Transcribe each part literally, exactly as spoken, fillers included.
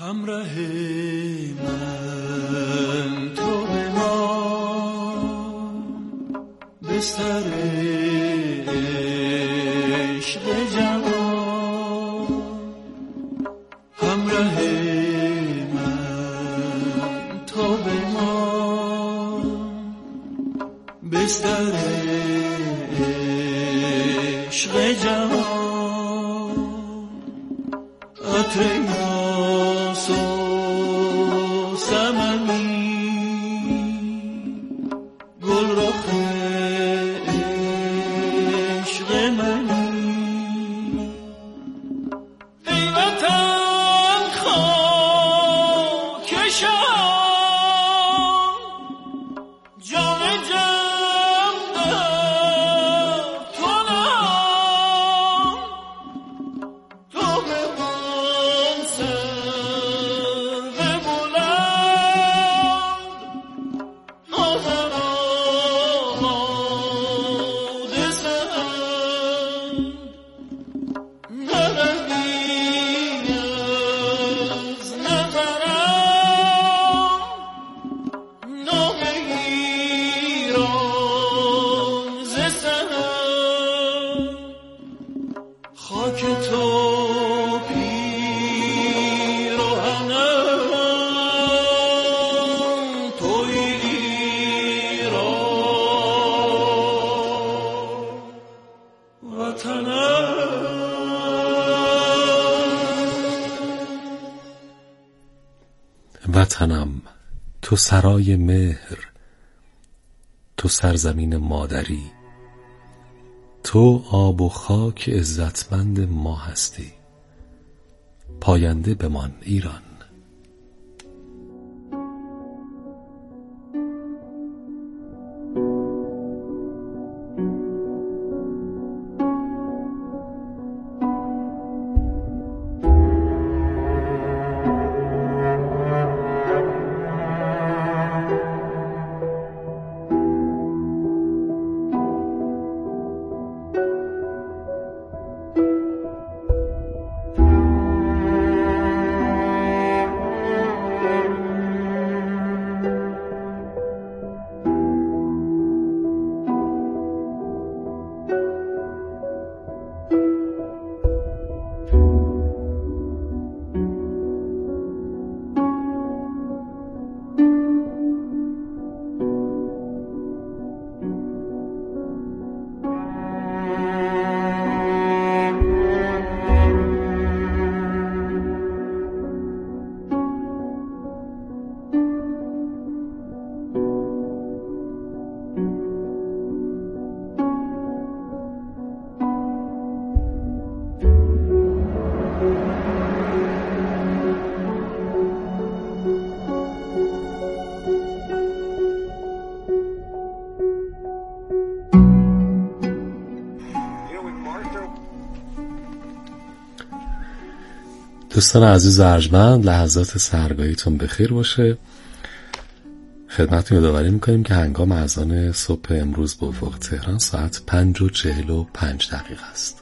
همراه من تو بمان، بستر عشق جوان. همراه من تو بمان، بستر عشق جوان. عطر یاس و سمنی، گل رخ عشق منی. ای وطن خاک شام، جام جم در تو نام. تو به من سرو بلند، آذر آماده سند. نروی از نظرم، نام ایران ز سر. خاک تو پیراهنم، توی ایران وطنم. وطنم تو سرای مهر، تو سرزمین مادری، تو آب و خاک عزتمند ما هستی. پاینده بمان ایران. دوستان عزیز ارجمند، لحظات سحرگاهیتون بخیر باشه. خدمتتون یادآوری میکنیم که هنگام اذان صبح امروز به افق تهران ساعت پنج و چهل و پنج دقیقه است.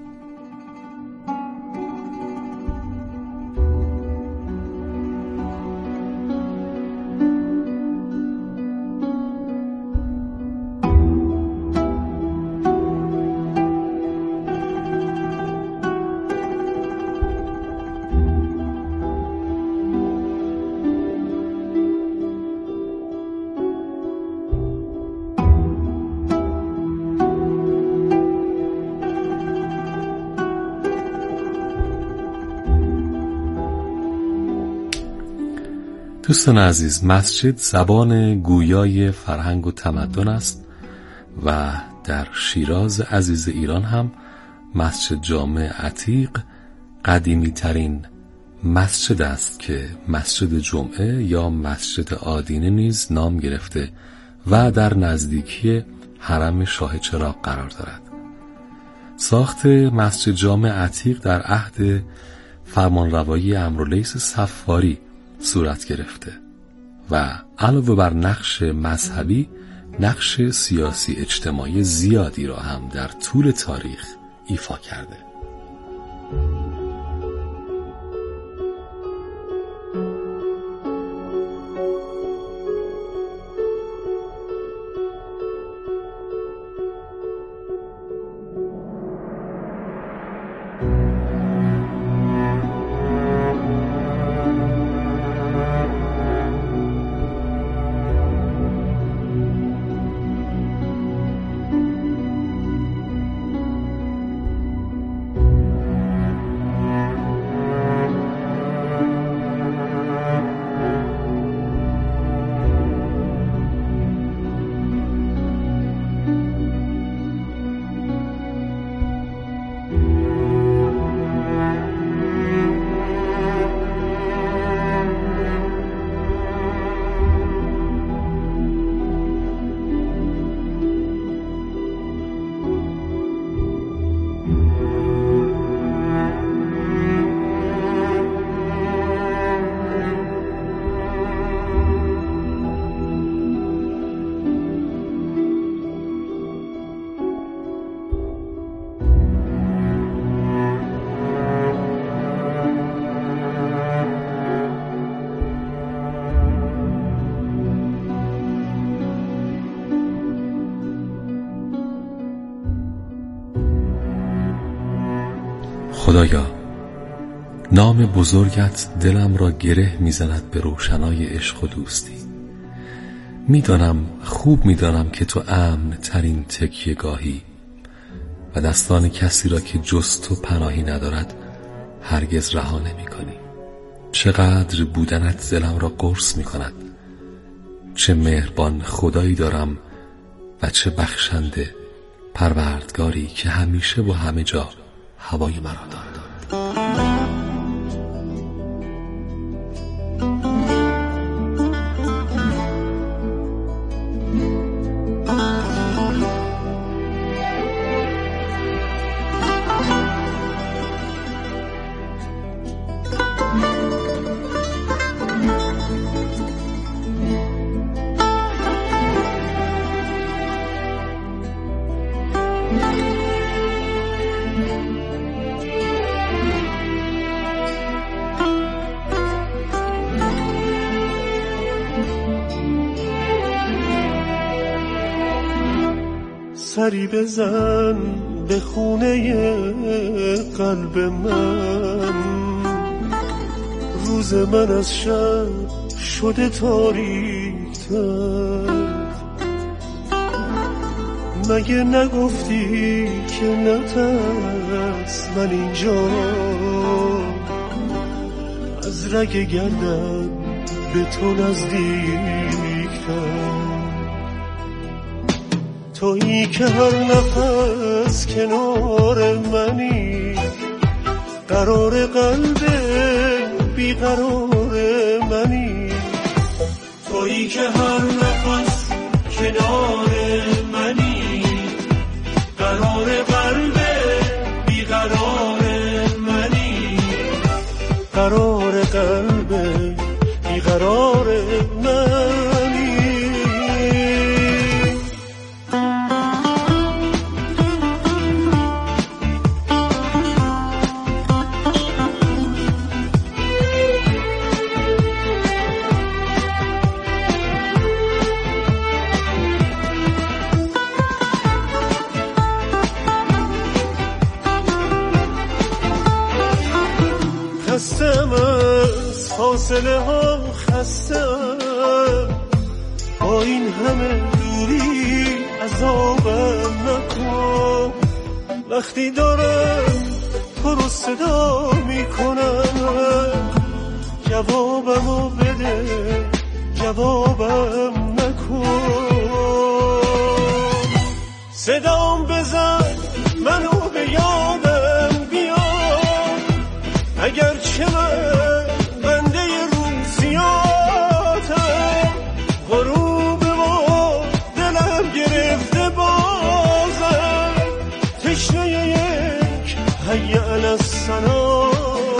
دوستان عزیز، مسجد زبان گویای فرهنگ و تمدن است و در شیراز عزیز ایران هم مسجد جامع عتیق قدیمی ترین مسجد است که مسجد جمعه یا مسجد آدینه نیز نام گرفته و در نزدیکی حرم شاه چراغ قرار دارد. ساخت مسجد جامع عتیق در عهد فرمانروایی عمرولیث صفاری صورت گرفته و علاوه بر نقش مذهبی، نقش سیاسی اجتماعی زیادی را هم در طول تاریخ ایفا کرده. خدایا، نام بزرگت دلم را گره میزند به روشنای عشق و دوستی. میدانم، خوب میدانم که تو امن ترین تکیه گاهی و دستان کسی را که جز تو پناهی ندارد هرگز رها نمی کنی. چقدر بودنت دلم را قرص می کند. چه مهربان خدایی دارم و چه بخشنده پروردگاری که همیشه و همه جا هوای مرا دارد. سری بزن به خونه قلب من، روز من از شب شده تاریک‌تر. مگه نگفتی که نترس، من اینجا از رگ گردن به تو نزدیک‌تر. تویی که هر نفس کنار منی، قرار قلب بیقرار منی. تویی که هر نفس کنار منی، قرار قلب بیقرار منی. قرار قلب بیقرار منی. خستم از فاصله ها، خستم با این همه دوری، عذابم نکن. وقتی دارم تو رو صدا میکنم، جوابمو بده، جوابم نکن. صدام بزن منو به یادم بیار، اگر چه من بنده روزیاتم. غروب ما دلم گرفته بازم، تشنه یک حی علی الصلاتم.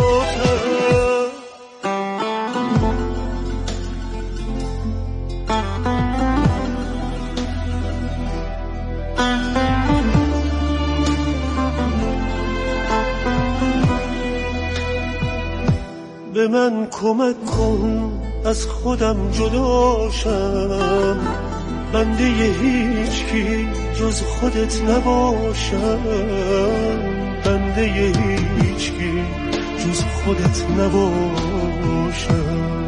به من کمک کن از خودم جداشم، بنده هیچ کی جز خودت نباشم. بنده هیچ کی جز خودت نباشم.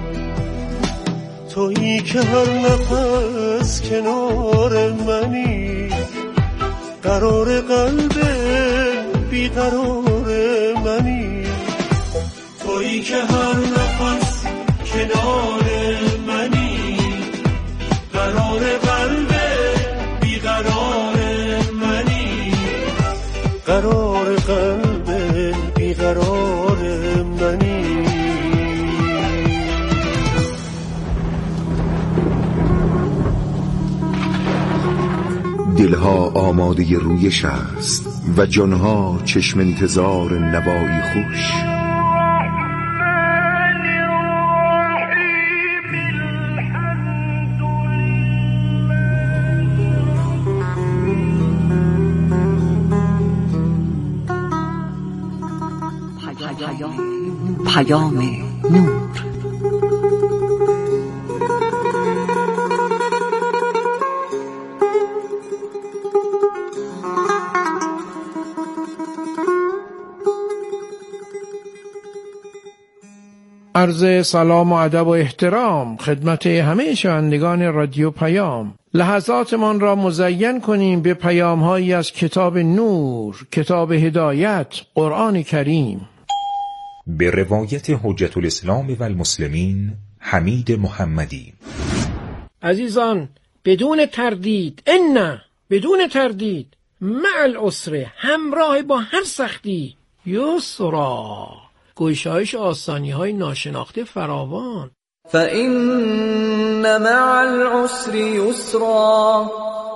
تویی که هر نفس کنار منی، قرار قلب بیقرار منی. تویی که هر نفس کنار منی، قرار قلب بیقرار منی. قرار قلب بیقرار منی. دلها آماده رویش است و جانها چشم انتظار نوایی خوش. پیام نور. عرض سلام و ادب و احترام خدمت همه شنوندگان رادیو پیام. لحظاتمان را مزین کنیم به پیام‌هایی از کتاب نور، کتاب هدایت، قرآن کریم. به روایت حجت الاسلام و المسلمین حمید محمدی. عزیزان، بدون تردید، ان بدون تردید، مع العسر، همراه با هر سختی، یسرا، گشایش آسانی های ناشناخته فراوان. فإن مع العسر یسرا،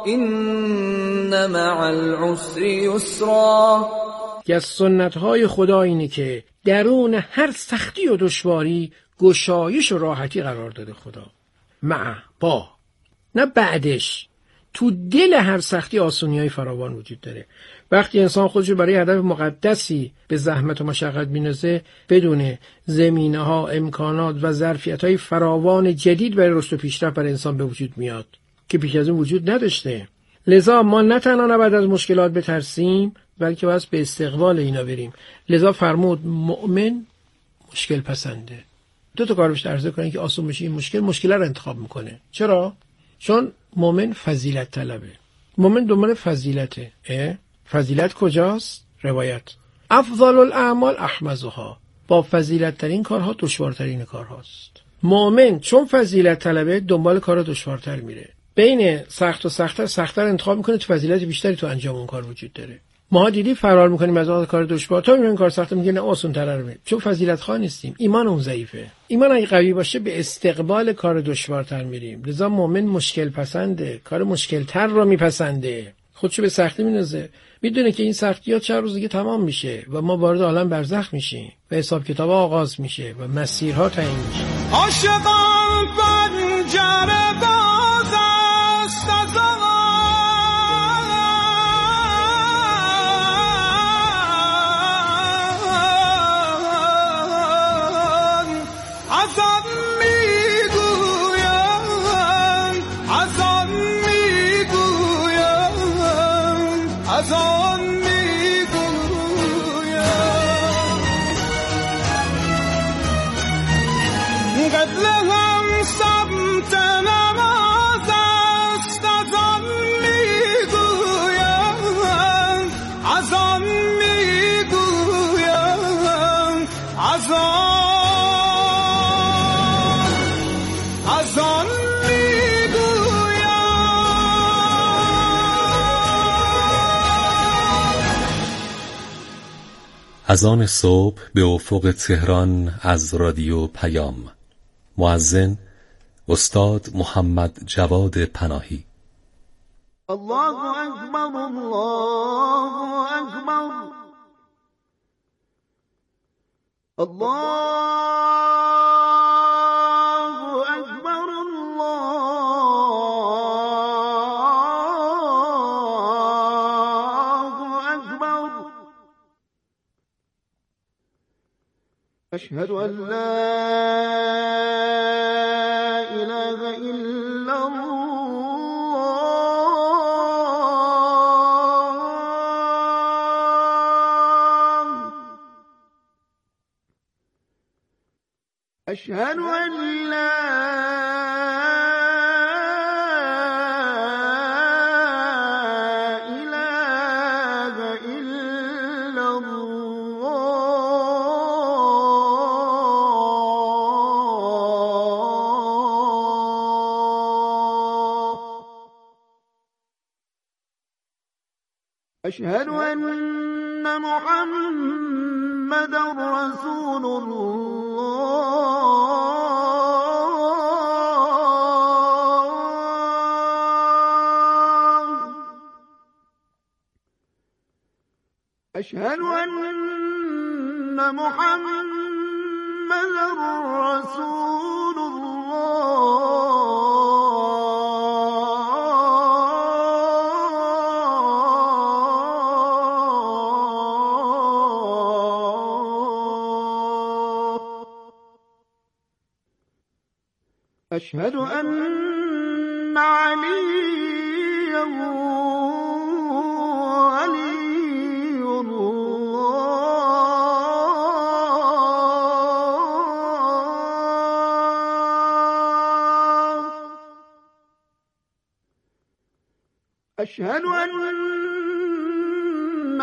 این مع العسر یسرا. از سنت های خدا اینه که درون هر سختی و دشواری گشایش و راحتی قرار داده خدا. مع، با، نه بعدش. تو دل هر سختی آسونی های فراوان وجود داره. وقتی انسان خودش برای هدف مقدسی به زحمت و مشقت می‌اندازه، بدون زمینه ها، امکانات و ظرفیت های فراوان جدید برای رشد و پیشرفت برای انسان به وجود میاد که پیش از اون وجود نداشته. لذا ما نه تنها نباید از مشکلات بترسیم، بلکه باید به استقبال اینا بریم. لذا فرمود مؤمن مشکل پسنده. دو تا کار بهش عرضه کنین که آسون بشه این مشکل مشکل رو انتخاب میکنه. چرا؟ چون مؤمن فضیلت طلبه. مؤمن دنبال فضیلته. اه؟ فضیلت کجاست؟ روایت افضل الاعمال احمزها، با فضیلت ترین کارها دشوارترین کارهاست. مؤمن چون فضیلت طلبه دنبال کار دشوارتر میره، بین سخت و سخت‌تر سخت‌تر انتخاب میکنه، تو فضیلت بیشتری تو انجام اون کار وجود داره. ما دیدی فرار میکنیم از اون کار دشوار تا میبینیم کار سخت، میگه نه آسان‌تر رو، چون فضیلت خواه نیستیم. ایمان اون ضعیفه. ایمان اگه قوی باشه به استقبال کار دشوارتر میریم. لذا مؤمن مشکل پسنده، کار مشکل تر رو میپسنده، خودشو به سختی میندازه، میدونه که این سختیات چند روز دیگه تمام میشه و ما وارد عالم برزخ میشیم و حساب کتاب آغاز میشه و مسیرها تعیین میشه. عاشقان پنجره باز است از آن، از آن میگویم، از آن میگویم، از آن میگویم. قبلهم سمت نماز است، از آن میگویم، از آن میگویم، از آن از آن میگویم. از آن صبح به افق تهران از رادیو پیام. مؤذن استاد محمد جواد پناهی. الله اکبر، الله اکبر، الله اکبر، الله اکبر. اشهد ان لا أشهد أن لا إله إلا الله. أشهد أن محمد رسول الله. أشهد أن محمد رسول الله. أشهد أن عليا ولي الله. أشهد أن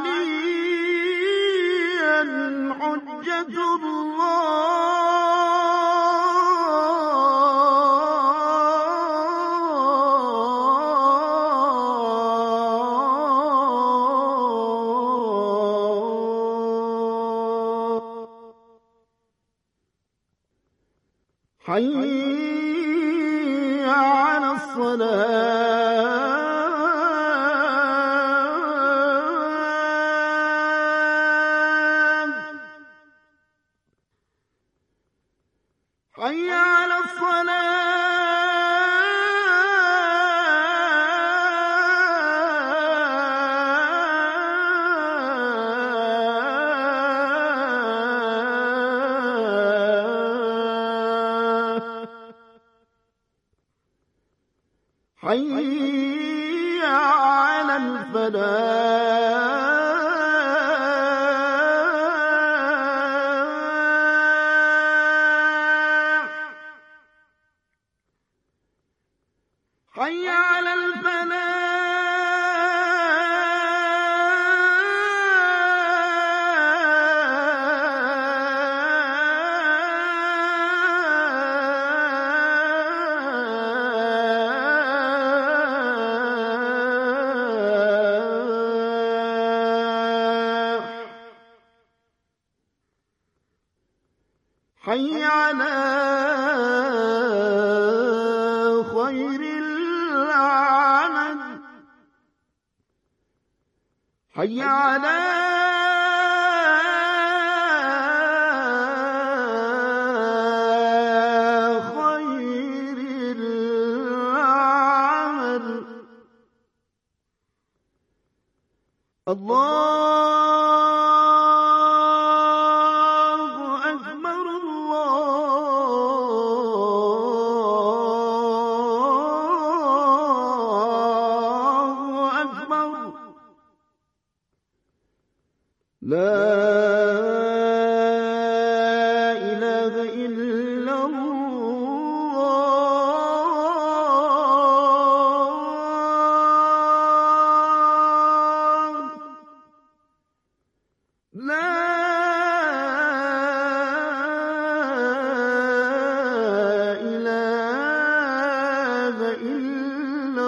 عليا حجة الله حي على الصلاة حي على الصلاة حي على الفلاح حي على الفلاح حي على خير العمل حي على خير العمل الله أكبر الله أكبر لا إله إلا الله لا إله إلا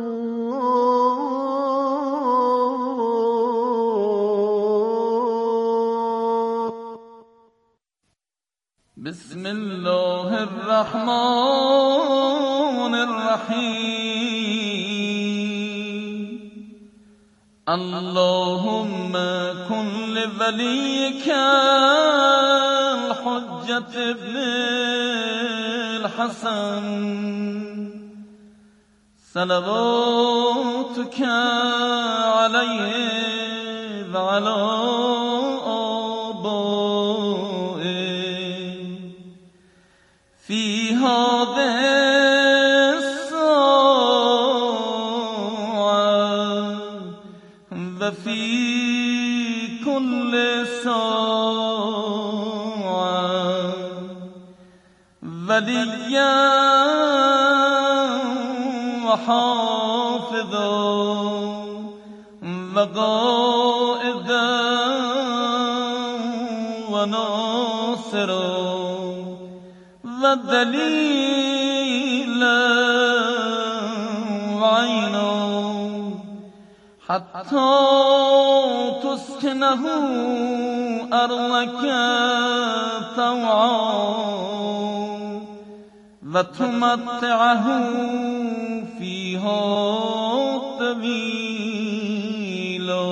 الله بسم الله الرحمن الرحيم اللهم كن لوليك الحجة ابن الحسن صلواتك عليه وعلى آبائه في هذه الساعة وفي كل ساعة وليا وحافظا وقائدا وناصرا ودليلا وعينا حتى تسكنه أرضك طوعا وتمتعه فيها طويلا.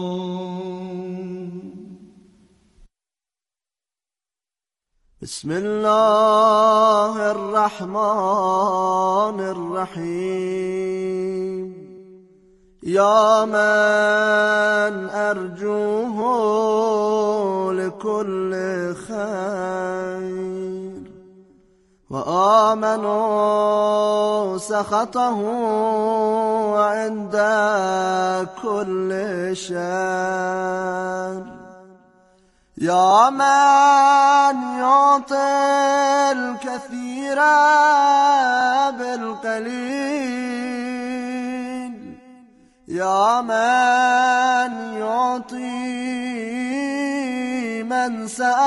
بسم الله الرحمن الرحيم. يا من أرجوه لكل خير وآمنوا سخطه عند كل شر. يا من يعطي الكثير بالقليل يا من يعطي من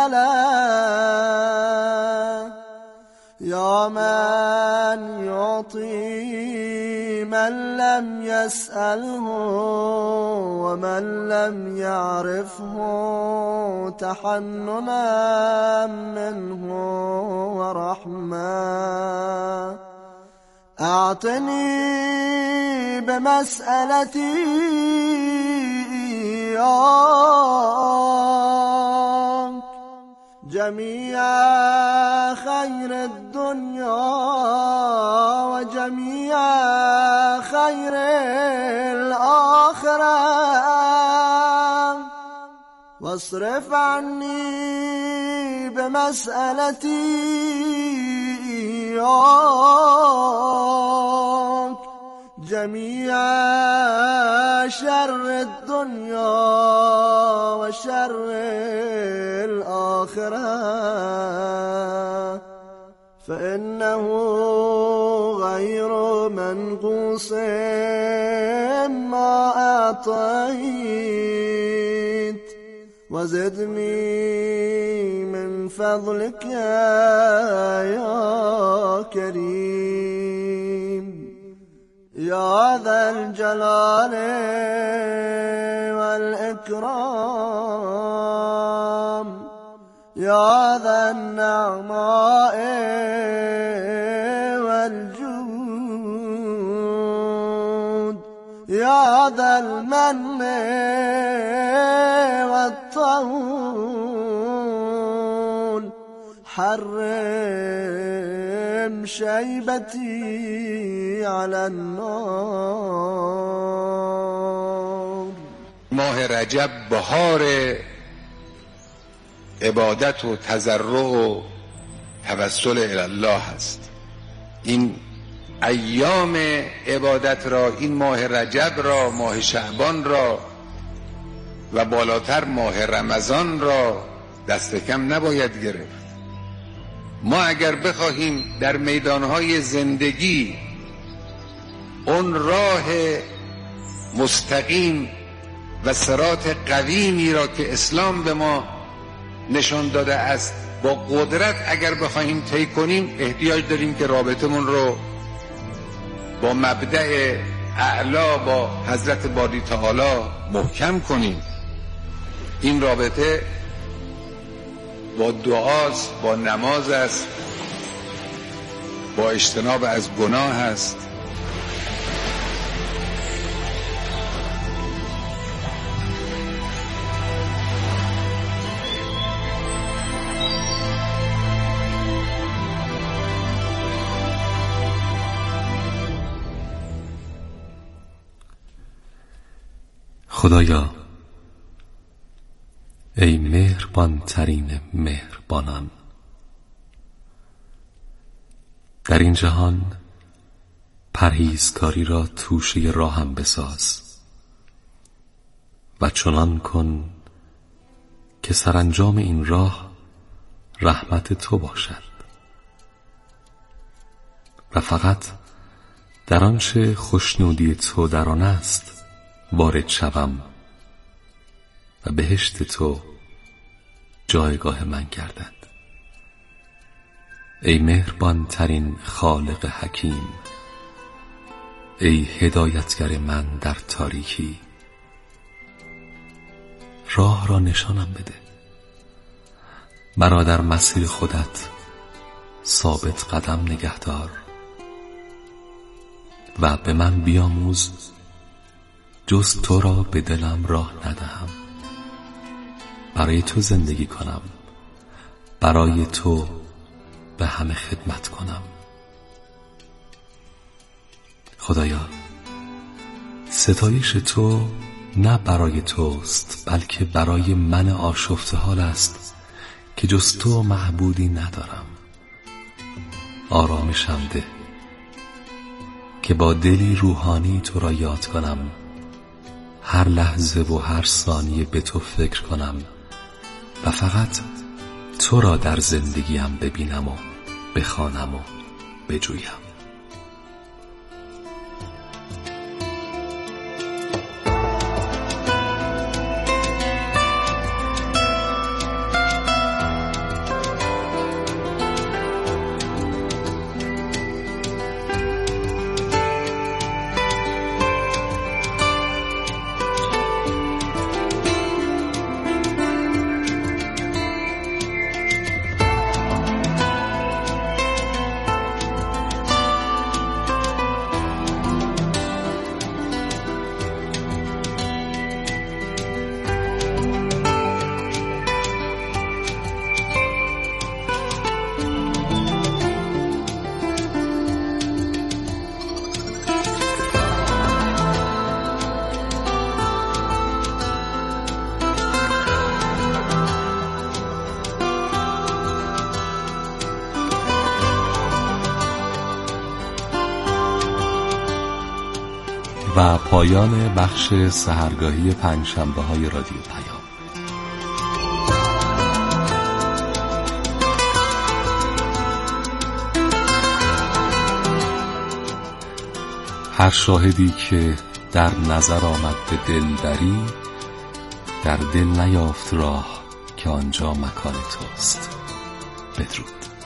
سأله، يا من يعطي من لم يسأله ومن لم يعرفه تحننا منه ورحمة. أعطني بمسألتي إياك جميع خير الدنيا وجميع خير الآخرة، واصرف عني بمسألتي إياك جميع شر الدنيا وشر الآخرة، فإنه غير منقوص ما أعطيت، وزدني من فضلك يا كريم يا ذا الجلال والإكرام، يا ذا النعماء والجود، يا ذا المن والطول، حرم شيبتي على النار. ماه رجب بهار عبادت و تضرع و توسل الی الله هست. این ایام عبادت را، این ماه رجب را، ماه شعبان را و بالاتر ماه رمضان را دست کم نباید گرفت. ما اگر بخواهیم در میدانهای زندگی اون راه مستقیم و صراط قویمی را که اسلام به ما نشان داده است با قدرت اگر بخواهیم طی کنیم، احتیاج داریم که رابطمون رو با مبدأ اعلا، با حضرت باری تعالی محکم کنیم. این رابطه با دعاست، با نماز است، با اجتناب از گناه است. خدایا، ای مهربان ترین مهربانان، در این جهان پرهیزکاری را توشه راهم بساز و چنان کن که سرانجام این راه رحمت تو باشد و فقط در آنچه خوشنودی تو در آن است وارد شوم و بهشت تو جایگاه من گردد. ای مهربان ترین خالق حکیم، ای هدایتگر من در تاریکی، راه را نشانم بده، مرا در مسیر خودت ثابت قدم نگهدار و به من بیاموز جز تو را به دلم راه ندهم، برای تو زندگی کنم، برای تو به همه خدمت کنم. خدایا، ستایش تو نه برای توست بلکه برای من آشفته حال است که جز تو معبودی ندارم. آرامشم ده که با دلی روحانی تو را یاد کنم، هر لحظه و هر ثانیه به تو فکر کنم و فقط تو را در زندگیم ببینم و بخوانم و بجویم. و پایان بخش سحرگاهی پنجشنبه های رادیو پیام. هر شاهدی که در نظر آمد به دلبری، در دل نیافت راه که آنجا مکان توست. بدرود.